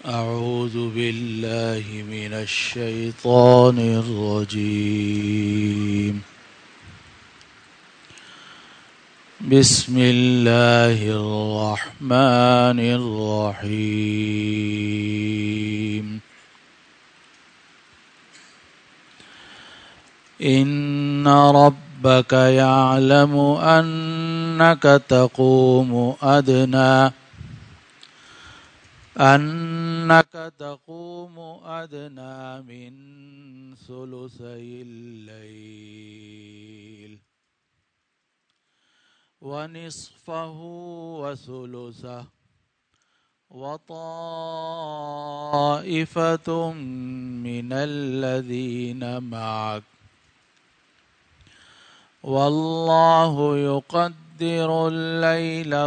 أعوذ بالله من الشيطان الرجيم. بسم الله الرحمن الرحيم. إن ربك يعلم أنك تقوم أدنى من ثلثي الليل ونصفه وثلثه وطائفة من الذين معك والله يقدر الليل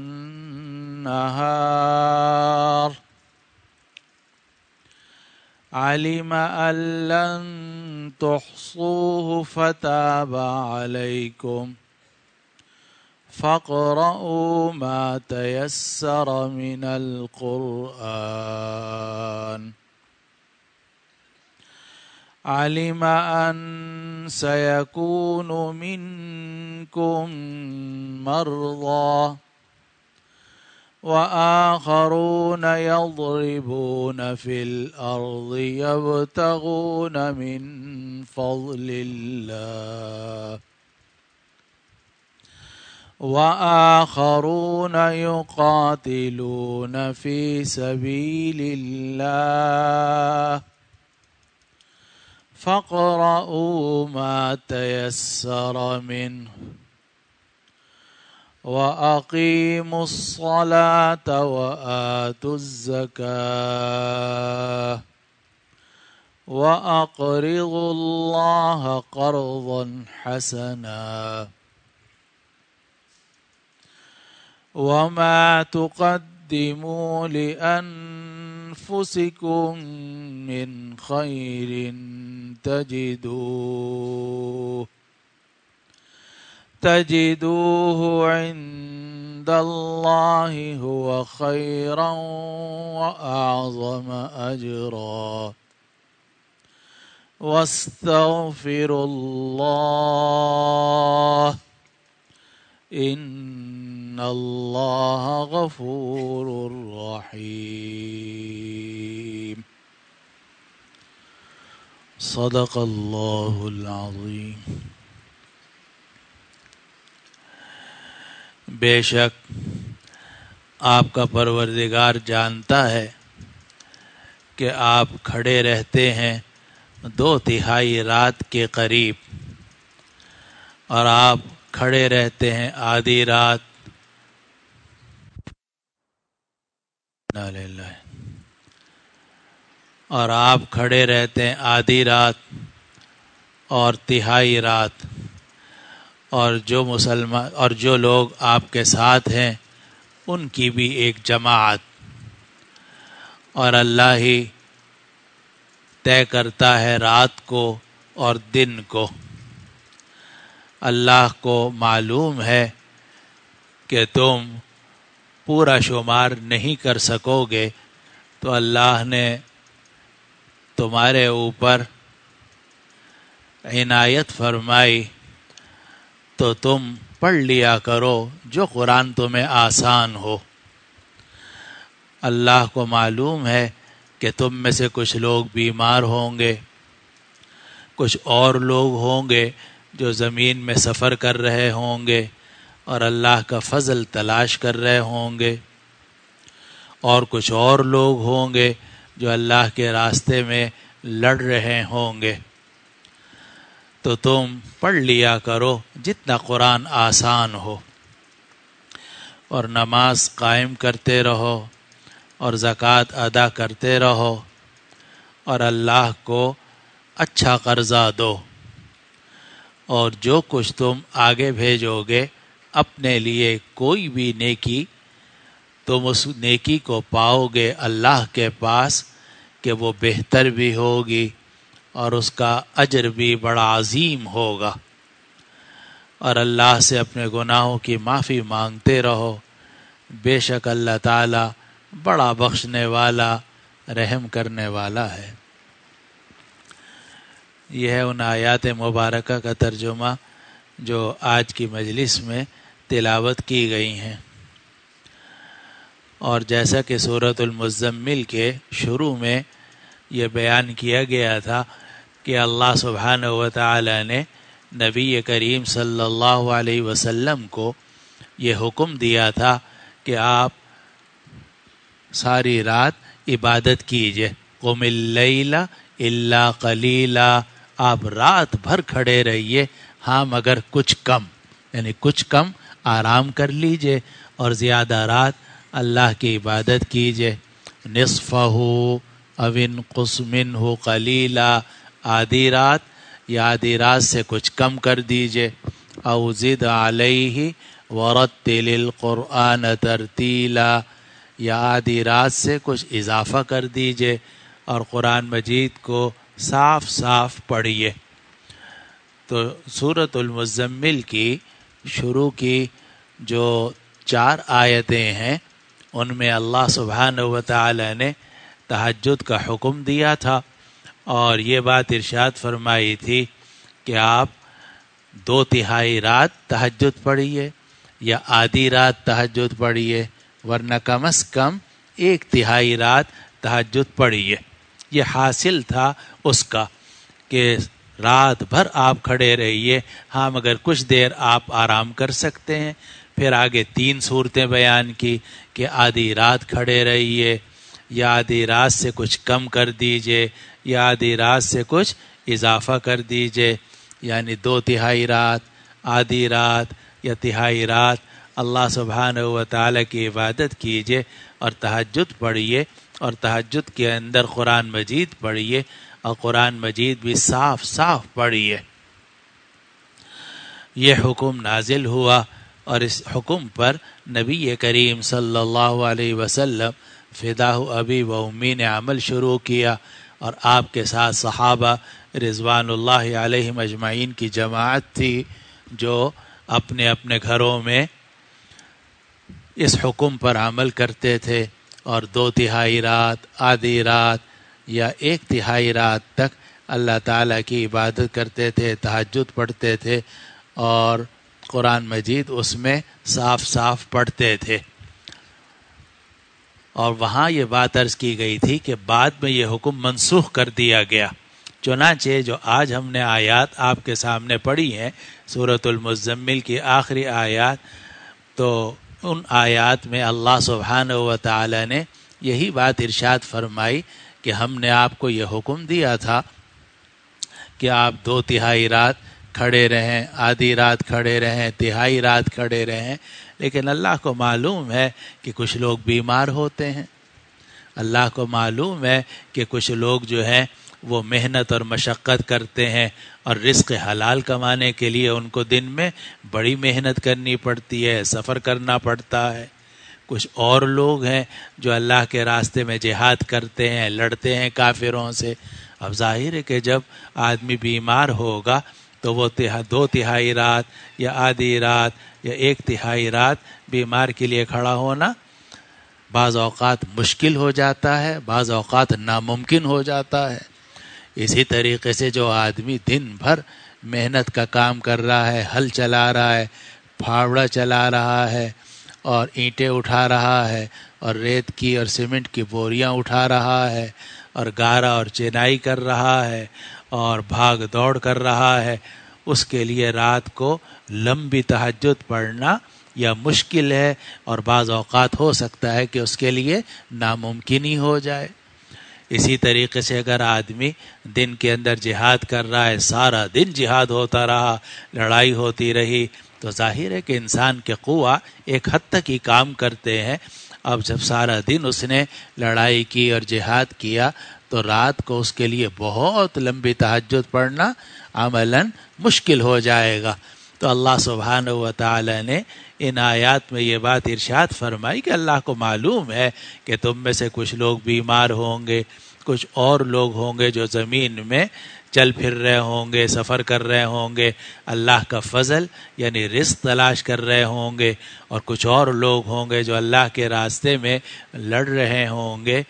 والنهار علم أن لن تحصوه فتاب عليكم فاقرؤوا ما تيسر من القرآن علم أن سيكون منكم مرضى وآخرون يضربون في الأرض يبتغون من فضل الله وآخرون يقاتلون في سبيل الله فاقرؤوا ما تيسر منه وأقيموا الصلاة وآتوا الزكاة وأقرضوا الله قرضا حسنا وما تقدموا لأنفسكم من خير تجدوه عند الله هو خيرا وأعظم أجرا واستغفروا الله إن الله غفور رحيم. صدق الله العظيم. بے شک آپ کا پروردگار جانتا ہے کہ آپ کھڑے رہتے ہیں 2/3 رات کے قریب اور آپ کھڑے رہتے ہیں آدھی رات اور آپ کھڑے رہتے ہیں آدھی رات اور 1/3 رات اور جو لوگ آپ کے ساتھ ہیں ان کی بھی ایک جماعت اور اللہ ہی طے کرتا ہے رات کو اور دن کو. اللہ کو معلوم ہے کہ تم پورا شمار نہیں کر سکو گے تو اللہ نے تمہارے اوپر عنایت فرمائی تو تم پڑھ لیا کرو جو قرآن تمہیں آسان ہو. اللہ کو معلوم ہے کہ تم میں سے کچھ لوگ بیمار ہوں گے، کچھ اور لوگ ہوں گے جو زمین میں سفر کر رہے ہوں گے اور اللہ کا فضل تلاش کر رہے ہوں گے، اور کچھ اور لوگ ہوں گے جو اللہ کے راستے میں لڑ رہے ہوں گے. تو تم پڑھ لیا کرو جتنا قرآن آسان ہو اور نماز قائم کرتے رہو اور زکوٰۃ ادا کرتے رہو اور اللہ کو اچھا قرضہ دو، اور جو کچھ تم آگے بھیجو گے اپنے لیے کوئی بھی نیکی تم اس نیکی کو پاؤ گے اللہ کے پاس کہ وہ بہتر بھی ہوگی اور اس کا اجر بھی بڑا عظیم ہوگا. اور اللہ سے اپنے گناہوں کی معافی مانگتے رہو. بے شک اللہ تعالی بڑا بخشنے والا رحم کرنے والا ہے۔ یہ ہے ان آیات مبارکہ کا ترجمہ جو آج کی مجلس میں تلاوت کی گئی ہیں۔ اور جیسا کہ سورۃ المزمل کے شروع میں یہ بیان کیا گیا تھا کہ اللہ سبحانہ و تعالی نے نبی کریم صلی اللہ علیہ وسلم کو یہ حکم دیا تھا کہ آپ ساری رات عبادت کیجئے، قم اللیل الا قلیلا، آپ رات بھر کھڑے رہیے، ہاں مگر کچھ کم، یعنی کچھ کم آرام کر لیجئے اور زیادہ رات اللہ کی عبادت کیجئے۔ نصفہ او انقص منہ قلیلا، آدھی رات یا آدھی رات سے کچھ کم کر دیجئے، او زد علیہ ورتل القرآن ترتیلا، یا آدھی رات سے کچھ اضافہ کر دیجئے اور قرآن مجید کو صاف صاف پڑھیے۔ تو سورۃ المزمل کی شروع کی جو 4 آیتیں ہیں ان میں اللہ سبحانہ و تعالی نے تہجد کا حکم دیا تھا، اور یہ بات ارشاد فرمائی تھی کہ آپ 2/3 رات تہجد پڑھیے یا آدھی رات تہجد پڑھیے، ورنہ کم از کم 1/3 رات تہجد پڑھیے۔ یہ حاصل تھا اس کا کہ رات بھر آپ کھڑے رہیے، ہاں مگر کچھ دیر آپ آرام کر سکتے ہیں۔ پھر آگے 3 صورتیں بیان کی کہ آدھی رات کھڑے رہیے، یا آدھی رات سے کچھ کم کر دیجئے، یا آدھی رات سے کچھ اضافہ کر دیجئے، یعنی 2/3 رات، آدھی رات یا تہائی رات اللہ سبحانہ و تعالی کی عبادت کیجئے اور تہجد پڑھیے، اور تہجد کے اندر قرآن مجید پڑھیے، اور قرآن مجید بھی صاف صاف پڑھیے۔ یہ حکم نازل ہوا، اور اس حکم پر نبی کریم صلی اللہ علیہ وسلم فداہ ابی و امی نے عمل شروع کیا، اور آپ کے ساتھ صحابہ رضوان اللہ علیہم اجمعین کی جماعت تھی جو اپنے اپنے گھروں میں اس حکم پر عمل کرتے تھے، اور 2/3 رات، آدھی رات یا 1/3 رات تک اللہ تعالیٰ کی عبادت کرتے تھے، تہجد پڑھتے تھے، اور قرآن مجید اس میں صاف صاف پڑھتے تھے۔ اور وہاں یہ بات عرض کی گئی تھی کہ بعد میں یہ حکم منسوخ کر دیا گیا، چنانچہ جو آج ہم نے آیات آپ کے سامنے پڑھی ہیں سورۃ المزمل کی آخری آیات، تو ان آیات میں اللہ سبحانہ و تعالی نے یہی بات ارشاد فرمائی کہ ہم نے آپ کو یہ حکم دیا تھا کہ آپ 2/3 رات کھڑے رہیں، آدھی رات کھڑے رہیں، تہائی رات کھڑے رہیں، لیکن اللہ کو معلوم ہے کہ کچھ لوگ بیمار ہوتے ہیں، اللہ کو معلوم ہے کہ کچھ لوگ جو ہیں وہ محنت اور مشقت کرتے ہیں، اور رزق حلال کمانے کے لیے ان کو دن میں بڑی محنت کرنی پڑتی ہے، سفر کرنا پڑتا ہے۔ کچھ اور لوگ ہیں جو اللہ کے راستے میں جہاد کرتے ہیں، لڑتے ہیں کافروں سے۔ اب ظاہر ہے کہ جب آدمی بیمار ہوگا تو وہ 2/3 رات یا آدھی رات یا 1/3 رات بیمار کے لیے کھڑا ہونا بعض اوقات مشکل ہو جاتا ہے، بعض اوقات ناممکن ہو جاتا ہے۔ اسی طریقے سے جو آدمی دن بھر محنت کا کام کر رہا ہے، ہل چلا رہا ہے، پھاوڑا چلا رہا ہے، اور اینٹیں اٹھا رہا ہے، اور ریت کی اور سیمنٹ کی بوریاں اٹھا رہا ہے، اور گارا اور چنائی کر رہا ہے، اور بھاگ دوڑ کر رہا ہے، اس کے لیے رات کو لمبی تہجد پڑھنا یا مشکل ہے، اور بعض اوقات ہو سکتا ہے کہ اس کے لیے ناممکن ہی ہو جائے۔ اسی طریقے سے اگر آدمی دن کے اندر جہاد کر رہا ہے، سارا دن جہاد ہوتا رہا، لڑائی ہوتی رہی، تو ظاہر ہے کہ انسان کے قوہ ایک حد تک ہی کام کرتے ہیں۔ اب جب سارا دن اس نے لڑائی کی اور جہاد کیا تو رات کو اس کے لیے بہت لمبی تہجد پڑھنا عملاً مشکل ہو جائے گا۔ تو اللہ سبحانہ و تعالی نے ان آیات میں یہ بات ارشاد فرمائی کہ اللہ کو معلوم ہے کہ تم میں سے کچھ لوگ بیمار ہوں گے، کچھ اور لوگ ہوں گے جو زمین میں چل پھر رہے ہوں گے، سفر کر رہے ہوں گے، اللہ کا فضل یعنی رزق تلاش کر رہے ہوں گے، اور کچھ اور لوگ ہوں گے جو اللہ کے راستے میں لڑ رہے ہوں گے۔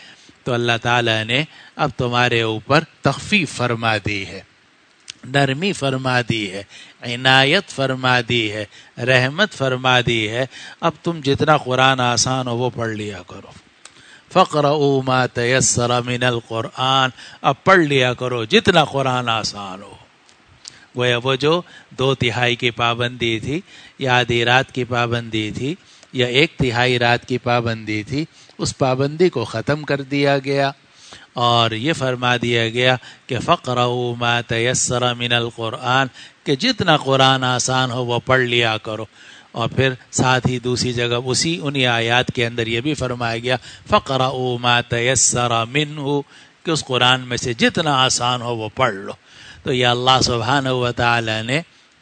تو اللہ تعالیٰ نے اب تمہارے اوپر تخفیف فرما دی ہے، نرمی فرما دی ہے، عنایت فرما دی ہے، رحمت فرما دی ہے۔ اب تم جتنا قرآن آسان ہو وہ پڑھ لیا کرو۔ فَاقْرَؤُوا مَا تَيَسَّرَ مِنَ الْقُرْآنِ، اب پڑھ لیا کرو جتنا قرآن آسان ہو۔ گویا وہ جو 2/3 کی پابندی تھی یا آدھی رات کی پابندی تھی یا 1/3 رات کی پابندی تھی، اس پابندی کو ختم کر دیا گیا اور یہ فرما دیا گیا کہ فَاقْرَؤُوا مَا تَيَسَّرَ مِنَ الْقُرْآنِ، کہ جتنا قرآن آسان ہو وہ پڑھ لیا کرو۔ اور پھر ساتھ ہی دوسری جگہ انہی آیات کے اندر یہ بھی فرمایا گیا فَاقْرَؤُوا مَا تَيَسَّرَ مِنْهُ، کہ اس قرآن میں سے جتنا آسان ہو وہ پڑھ لو۔ تو یہ اللہ سبحانہ و تعالی نے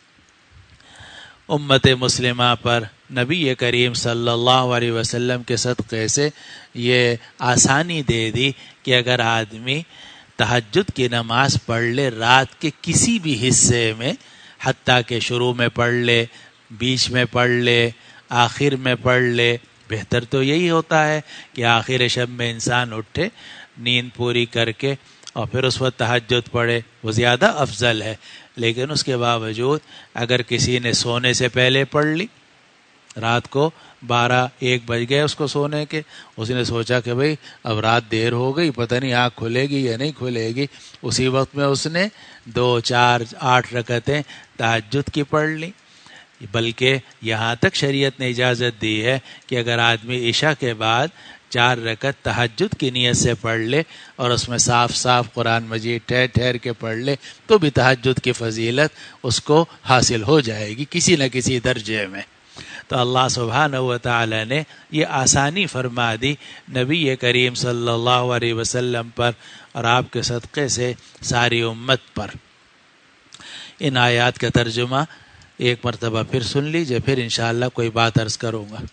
امت مسلمہ پر نبی کریم صلی اللہ علیہ وسلم کے صدقے سے یہ آسانی دے دی کہ اگر آدمی تہجد کی نماز پڑھ لے رات کے کسی بھی حصے میں، حتیٰ کہ شروع میں پڑھ لے، بیچ میں پڑھ لے، آخر میں پڑھ لے، بہتر تو یہی ہوتا ہے کہ آخر شب میں انسان اٹھے نیند پوری کر کے اور پھر اس وقت تہجد پڑھے، وہ زیادہ افضل ہے۔ لیکن اس کے باوجود اگر کسی نے سونے سے پہلے پڑھ لی، رات کو 12-1 بج گئے اس کو سونے کے، اس نے سوچا کہ بھئی اب رات دیر ہو گئی، پتہ نہیں آنکھ کھلے گی یا نہیں کھلے گی، اسی وقت میں اس نے 2 4 8 رکعتیں تہجد کی پڑھ لی۔ بلکہ یہاں تک شریعت نے اجازت دی ہے کہ اگر آدمی عشاء کے بعد 4 رکعت تہجد کی نیت سے پڑھ لے اور اس میں صاف صاف قرآن مجید ٹھہر ٹھہر کے پڑھ لے تو بھی تہجد کی فضیلت اس کو حاصل ہو جائے گی کسی نہ کسی درجے میں۔ تو اللہ سبحانہ و تعالی نے یہ آسانی فرما دی نبی کریم صلی اللہ علیہ وسلم پر اور آپ کے صدقے سے ساری امت پر۔ ان آیات کا ترجمہ ایک مرتبہ پھر سن لیجئے، پھر انشاءاللہ کوئی بات عرض کروں گا۔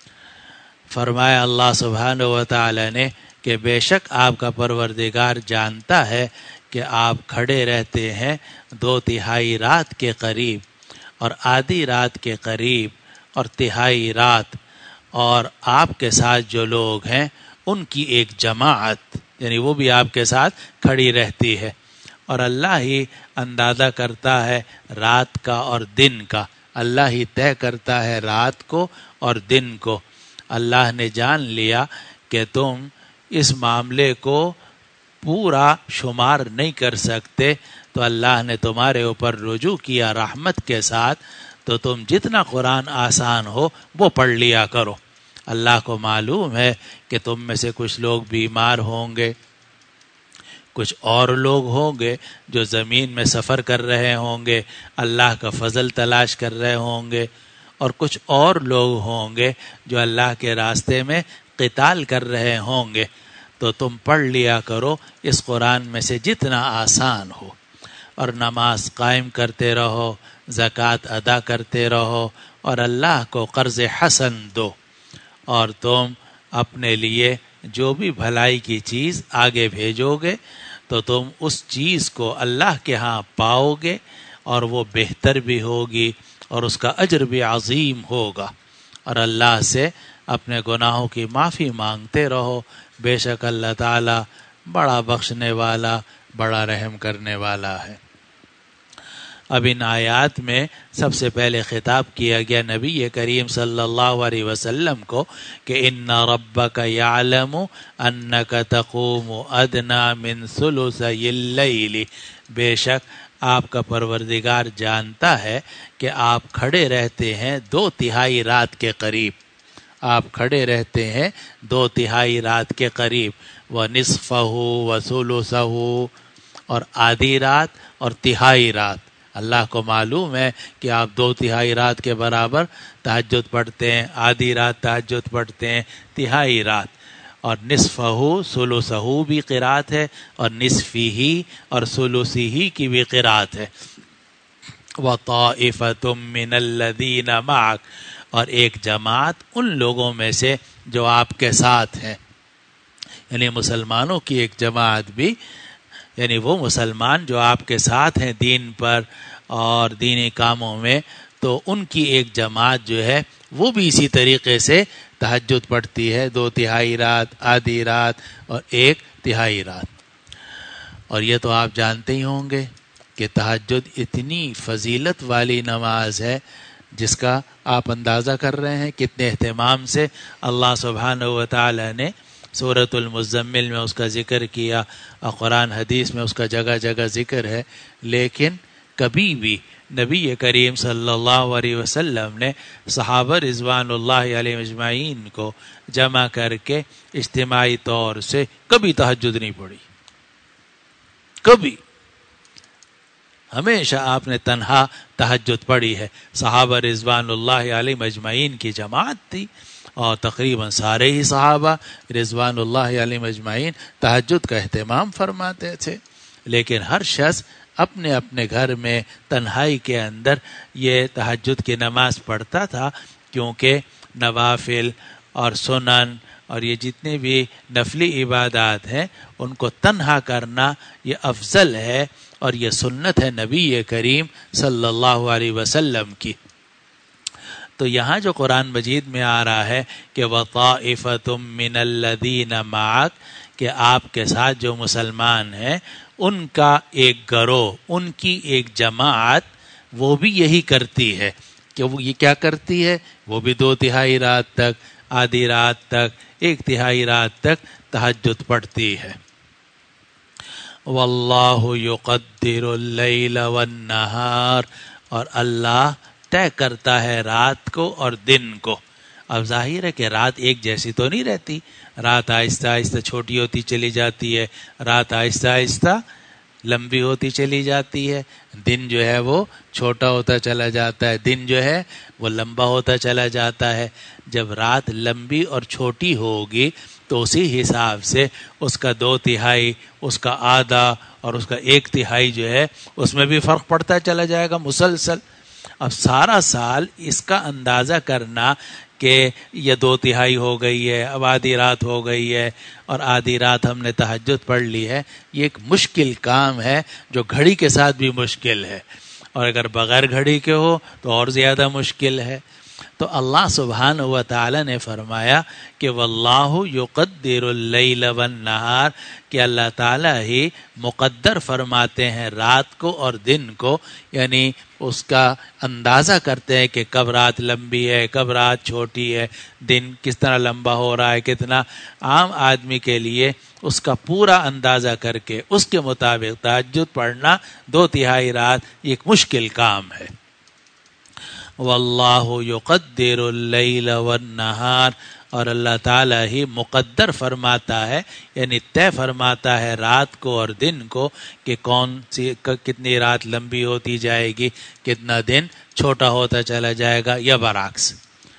فرمایا اللہ سبحانہ و تعالی نے کہ بے شک آپ کا پروردگار جانتا ہے کہ آپ کھڑے رہتے ہیں 2/3 رات کے قریب اور آدھی رات کے قریب اور 1/3 رات، اور آپ کے ساتھ جو لوگ ہیں ان کی ایک جماعت، یعنی وہ بھی آپ کے ساتھ کھڑی رہتی ہے۔ اور اللہ ہی اندازہ کرتا ہے رات کا اور دن کا، اللہ ہی طے کرتا ہے رات کو اور دن کو۔ اللہ نے جان لیا کہ تم اس معاملے کو پورا شمار نہیں کر سکتے، تو اللہ نے تمہارے اوپر رجوع کیا رحمت کے ساتھ، تو تم جتنا قرآن آسان ہو وہ پڑھ لیا کرو۔ اللہ کو معلوم ہے کہ تم میں سے کچھ لوگ بیمار ہوں گے، کچھ اور لوگ ہوں گے جو زمین میں سفر کر رہے ہوں گے، اللہ کا فضل تلاش کر رہے ہوں گے، اور کچھ اور لوگ ہوں گے جو اللہ کے راستے میں قتال کر رہے ہوں گے۔ تو تم پڑھ لیا کرو اس قرآن میں سے جتنا آسان ہو، اور نماز قائم کرتے رہو، زکوٰۃ ادا کرتے رہو، اور اللہ کو قرض حسن دو، اور تم اپنے لیے جو بھی بھلائی کی چیز آگے بھیجو گے تو تم اس چیز کو اللہ کے ہاں پاؤ گے، اور وہ بہتر بھی ہوگی اور اس کا اجر بھی عظیم ہوگا۔ اور اللہ سے اپنے گناہوں کی معافی مانگتے رہو، بے شک اللہ تعالی بڑا بخشنے والا، بڑا رحم کرنے والا ہے۔ اب ان آیات میں سب سے پہلے خطاب کیا گیا نبی کریم صلی اللہ علیہ وسلم کو کہ ان ربک یعلم انک تقوم ادنی من ثلثی اللیل، بے شک آپ کا پروردگار جانتا ہے کہ آپ کھڑے رہتے ہیں 2/3 رات کے قریب، آپ کھڑے رہتے ہیں 2/3 رات کے قریب، ونصفہ وثلثہ، اور آدھی رات اور 1/3 رات۔ اللہ کو معلوم ہے کہ آپ 2/3 رات کے برابر تہجد پڑھتے ہیں، آدھی رات تہجد پڑھتے ہیں، 1/3 رات، اور نصفہ ثلثہ بھی قرات ہے، اور نصفی اور ثلثی کی بھی قرات ہے۔ وَطَائِفَةٌ مِّنَ الَّذِينَ مَعَكَ، اور ایک جماعت ان لوگوں میں سے جو آپ کے ساتھ ہیں، یعنی مسلمانوں کی ایک جماعت بھی، یعنی وہ مسلمان جو آپ کے ساتھ ہیں دین پر اور دینی کاموں میں، تو ان کی ایک جماعت جو ہے وہ بھی اسی طریقے سے تہجد پڑھتی ہے 2/3 رات، آدھی رات اور 1/3 رات۔ اور یہ تو آپ جانتے ہی ہوں گے کہ تہجد اتنی فضیلت والی نماز ہے جس کا آپ اندازہ کر رہے ہیں کتنے اہتمام سے اللہ سبحانہ و تعالی نے سورۃ المزمل میں اس کا ذکر کیا، اور قرآن حدیث میں اس کا جگہ جگہ ذکر ہے۔ لیکن کبھی بھی نبی کریم صلی اللہ علیہ وسلم نے صحابہ رضوان اللہ علیہ اجمعین کو جمع کر کے اجتماعی طور سے کبھی تہجد نہیں پڑھی، کبھی۔ ہمیشہ آپ نے تنہا تہجد پڑھی ہے۔ صحابہ رضوان اللہ علیہ اجمعین کی جماعت تھی، اور تقریباً سارے ہی صحابہ رضوان اللہ علیہ اجمعین تہجد کا اہتمام فرماتے تھے، لیکن ہر شخص اپنے اپنے گھر میں تنہائی کے اندر یہ تہجد کی نماز پڑھتا تھا، کیونکہ نوافل اور سنن اور یہ جتنے بھی نفلی عبادات ہیں ان کو تنہا کرنا یہ افضل ہے، اور یہ سنت ہے نبی کریم صلی اللہ علیہ وسلم کی۔ تو یہاں جو قرآن مجید میں آ رہا ہے کہ وَطَائِفَةٌ مِّنَ الَّذِينَ مَعَكَ، کہ آپ کے ساتھ جو مسلمان ہیں ان کا ایک گروہ، ان کی ایک جماعت وہ بھی یہی کرتی ہے۔ کہ وہ یہ کیا کرتی ہے؟ وہ بھی 2/3 رات تک، آدھی رات تک، 1/3 رات تک تہجد پڑھتی ہے۔ واللہ یقدر اللیل والنہار، اور اللہ طے کرتا ہے رات کو اور دن کو۔ اب ظاہر ہے کہ رات ایک جیسی تو نہیں رہتی، رات آہستہ آہستہ چھوٹی ہوتی چلی جاتی ہے، رات آہستہ آہستہ لمبی ہوتی چلی جاتی ہے، دن جو ہے وہ چھوٹا ہوتا چلا جاتا ہے، دن جو ہے وہ لمبا ہوتا چلا جاتا ہے۔ جب رات لمبی اور چھوٹی ہوگی تو اسی حساب سے اس کا 2/3، اس کا آدھا اور اس کا 1/3 جو ہے اس میں بھی فرق پڑتا چلا جائے گا مسلسل۔ اب سارا سال اس کا اندازہ کرنا کہ یہ 2/3 ہو گئی ہے، اب آدھی رات ہو گئی ہے اور آدھی رات ہم نے تہجد پڑھ لی ہے، یہ ایک مشکل کام ہے جو گھڑی کے ساتھ بھی مشکل ہے، اور اگر بغیر گھڑی کے ہو تو اور زیادہ مشکل ہے۔ تو اللہ سبحانہ و تعالی نے فرمایا کہ واللہ یقدر اللیل والنہار، کہ اللہ تعالی ہی مقدر فرماتے ہیں رات کو اور دن کو، یعنی اس کا اندازہ کرتے ہیں کہ کب رات لمبی ہے، کب رات چھوٹی ہے، دن کس طرح لمبا ہو رہا ہے کتنا۔ عام آدمی کے لیے اس کا پورا اندازہ کر کے اس کے مطابق تہجد پڑھنا 2/3 رات ایک مشکل کام ہے۔ واللہ یقدر اللیل والنہار، اور اللہ تعالیٰ ہی مقدر فرماتا ہے، یعنی طے فرماتا ہے رات کو اور دن کو کہ کون سی کتنی رات لمبی ہوتی جائے گی، کتنا دن چھوٹا ہوتا چلا جائے گا، یا برعکس۔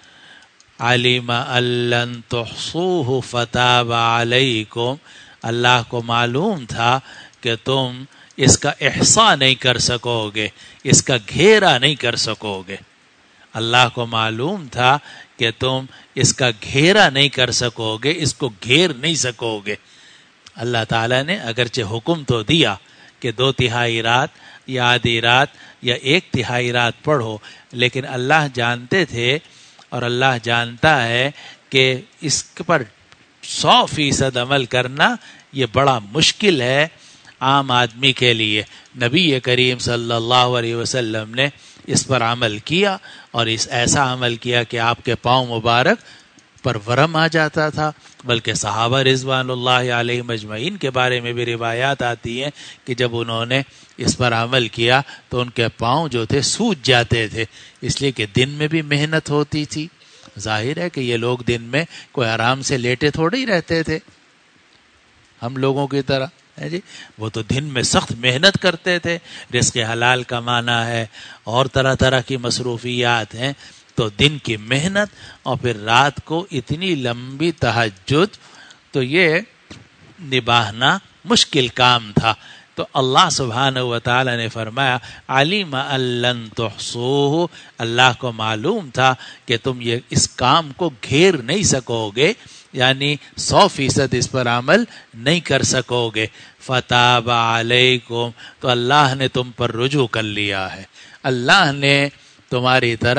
علم ان لن تحصوہ فتاب علیکم، اللہ کو معلوم تھا کہ تم اس کا احصاء نہیں کر سکو گے، اس کا گھیرا نہیں کر سکو گے۔ اللہ کو معلوم تھا کہ تم اس کا گھیرا نہیں کر سکو گے، اس کو گھیر نہیں سکو گے۔ اللہ تعالیٰ نے اگرچہ حکم تو دیا کہ 2/3 رات یا آدھی رات یا 1/3 رات پڑھو، لیکن اللہ جانتے تھے اور اللہ جانتا ہے کہ اس پر 100% عمل کرنا یہ بڑا مشکل ہے عام آدمی کے لیے۔ نبی کریم صلی اللہ علیہ وسلم نے اس پر عمل کیا، اور اس ایسا عمل کیا کہ آپ کے پاؤں مبارک پر ورم آ جاتا تھا، بلکہ صحابہ رضوان اللہ علیہ مجمعین کے بارے میں بھی روایات آتی ہیں کہ جب انہوں نے اس پر عمل کیا تو ان کے پاؤں جو تھے سوج جاتے تھے، اس لیے کہ دن میں بھی محنت ہوتی تھی۔ ظاہر ہے کہ یہ لوگ دن میں کوئی آرام سے لیٹے تھوڑے ہی رہتے تھے ہم لوگوں کی طرح، ہے جی، وہ تو دن میں سخت محنت کرتے تھے، رزق حلال کمانا ہے اور طرح طرح کی مصروفیات ہیں، تو دن کی محنت اور پھر رات کو اتنی لمبی تہجد، تو یہ نبھانا مشکل کام تھا۔ تو اللہ سبحانہ و تعالی نے فرمایا علیم ان لن تحصوہ، اللہ کو معلوم تھا کہ تم یہ اس کام کو گھیر نہیں سکو گے، یعنی 100% اس پر عمل نہیں کر سکو گے۔ فتاب علیکم، تو اللہ نے تم پر رجوع کر لیا ہے، اللہ نے تمہاری طرف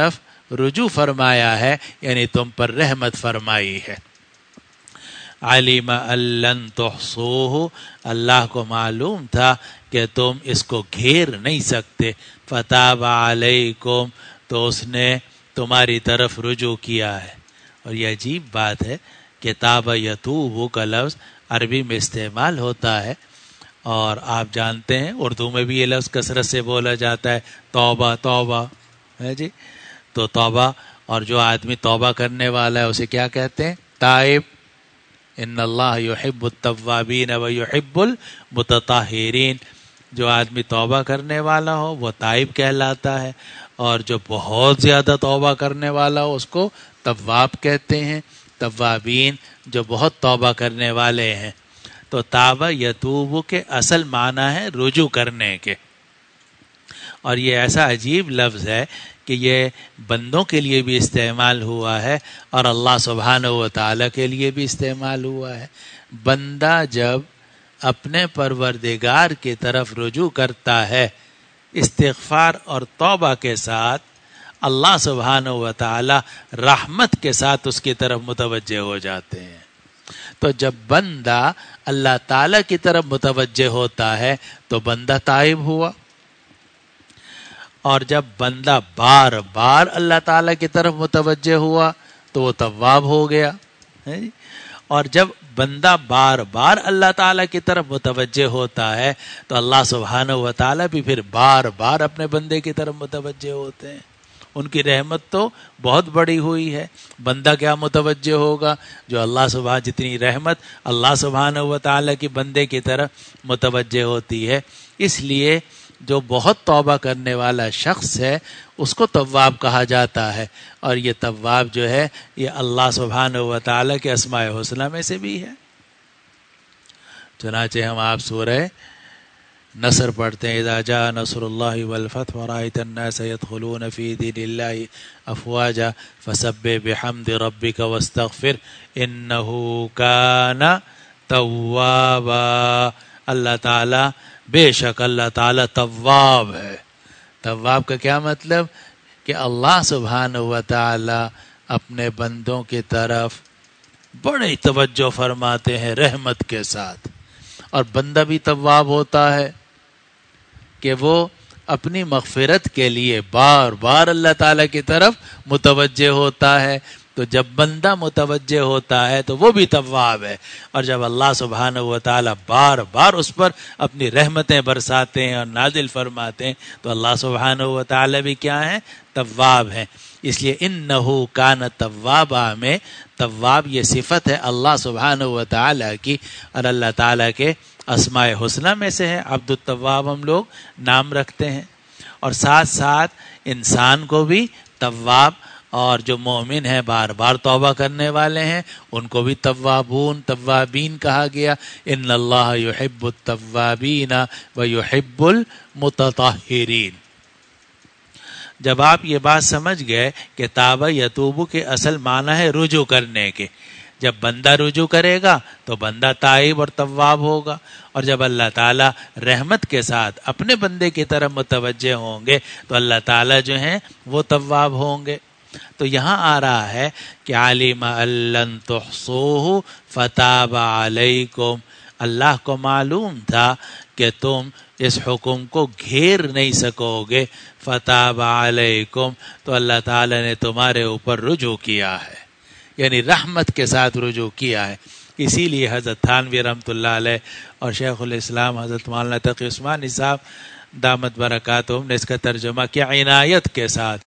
رجوع فرمایا ہے یعنی تم پر رحمت فرمائی ہے. علم ان لن تحصوه، اللہ کو معلوم تھا کہ تم اس کو گھیر نہیں سکتے. فتاب علیکم، تو اس نے تمہاری طرف رجوع کیا ہے. اور یہ عجیب بات ہے کہ تاب یتوب کا لفظ عربی میں استعمال ہوتا ہے، اور آپ جانتے ہیں اردو میں بھی یہ لفظ کثرت سے بولا جاتا ہے، توبہ توبہ ہے جی. تو توبہ، اور جو آدمی توبہ کرنے والا ہے اسے کیا کہتے ہیں؟ تائب. ان اللہ یحب التوابین و یحب المتطہرین. جو آدمی توبہ کرنے والا ہو وہ تائب کہلاتا ہے، اور جو بہت زیادہ توبہ کرنے والا ہو اس کو تواب کہتے ہیں. توابین جو بہت توبہ کرنے والے ہیں. تو تاب یتوب کے اصل معنی ہے رجوع کرنے کے. اور یہ ایسا عجیب لفظ ہے کہ یہ بندوں کے لیے بھی استعمال ہوا ہے اور اللہ سبحانہ و تعالیٰ کے لیے بھی استعمال ہوا ہے. بندہ جب اپنے پروردگار کی طرف رجوع کرتا ہے استغفار اور توبہ کے ساتھ، اللہ سبحانہ و تعالیٰ رحمت کے ساتھ اس کی طرف متوجہ ہو جاتے ہیں. تو جب بندہ اللہ تعالیٰ کی طرف متوجہ ہوتا ہے تو بندہ تائب ہوا، اور جب بندہ بار بار اللہ تعالیٰ کی طرف متوجہ ہوا تو وہ تواب ہو گیا. اور جب بندہ بار بار اللہ تعالیٰ کی طرف متوجہ ہوتا ہے تو اللہ سبحانہ و تعالیٰ بھی پھر بار بار اپنے بندے کی طرف متوجہ ہوتے ہیں. ان کی رحمت تو بہت بڑی ہوئی ہے. بندہ کیا متوجہ ہوگا؟ جو اللہ سبحانہ، جتنی رحمت اللہ سبحانہ و تعالیٰ کی بندے کی طرف متوجہ ہوتی ہے. اس لیے جو بہت توبہ کرنے والا شخص ہے اس کو تواب کہا جاتا ہے. اور یہ تواب جو ہے یہ اللہ سبحانہ و تعالیٰ کے اسماء حسنہ میں سے بھی ہے. چنانچہ ہم آپ سورہ نصر پڑھتے ہیں، اذا جاء نصر اللہ والفتح ورأيت الناس يدخلون في دين الله افواجا فسبح بحمد ربك واستغفر انه كان توابا. اللہ تعالیٰ، بے شک اللہ تعالیٰ تواب ہے. تواب کا کیا مطلب؟ کہ اللہ سبحانہ و تعالیٰ اپنے بندوں کی طرف بڑی توجہ فرماتے ہیں رحمت کے ساتھ. اور بندہ بھی تواب ہوتا ہے کہ وہ اپنی مغفرت کے لیے بار بار اللہ تعالیٰ کی طرف متوجہ ہوتا ہے. تو جب بندہ متوجہ ہوتا ہے تو وہ بھی تواب ہے. اور جب اللہ سبحانہ و تعالیٰ بار بار اس پر اپنی رحمتیں برساتے ہیں اور نازل فرماتے ہیں تو اللہ سبحانہ و تعالیٰ بھی کیا ہیں؟ تواب ہیں. اس لیے انہو کان توابا میں تواب یہ صفت ہے اللہ سبحانہ و تعالیٰ کی، اور اللہ تعالیٰ کے اسماء حسنہ میں سے ہے. عبد التواب ہم لوگ نام رکھتے ہیں. اور ساتھ ساتھ انسان کو بھی تواب، اور جو مومن ہیں بار بار توبہ کرنے والے ہیں ان کو بھی توابین کہا گیا. ان اللہ یحب التوابین و یحب المتطہرین. جب آپ یہ بات سمجھ گئے کہ تاب یتوب کے اصل معنی ہے رجوع کرنے کے، جب بندہ رجوع کرے گا تو بندہ تائب اور تواب ہوگا. اور جب اللہ تعالیٰ رحمت کے ساتھ اپنے بندے کی طرف متوجہ ہوں گے تو اللہ تعالیٰ جو ہیں وہ تواب ہوں گے. تو یہاں آ رہا ہے کہ علم ان لن تحصوه فتاب علیکم. اللہ کو معلوم تھا کہ تم اس حکم کو گھیر نہیں سکو گے. فتاب علیکم، تو اللہ تعالیٰ نے تمہارے اوپر رجوع کیا ہے، یعنی رحمت کے ساتھ رجوع کیا ہے. اسی لیے حضرت تھانوی رحمۃ اللہ علیہ اور شیخ الاسلام حضرت مولانا تقی عثمانی صاحب دامت برکاتہم نے اس کا ترجمہ کیا عنایت کے ساتھ.